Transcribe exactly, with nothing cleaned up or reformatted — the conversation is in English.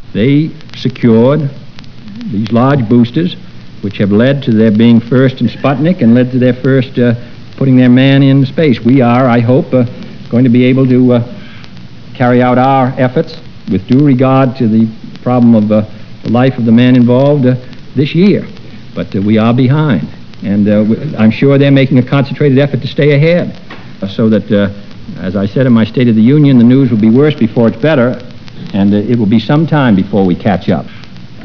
They secured these large boosters, which have led to their being first in Sputnik and led to their first uh, putting their man in space. We are, I hope, uh, going to be able to uh, carry out our efforts with due regard to the problem of uh, the life of the man involved uh, this year. But uh, we are behind, and uh, I'm sure they're making a concentrated effort to stay ahead, uh, so that, uh, as I said in my State of the Union, the news will be worse before it's better, and uh, it will be some time before we catch up.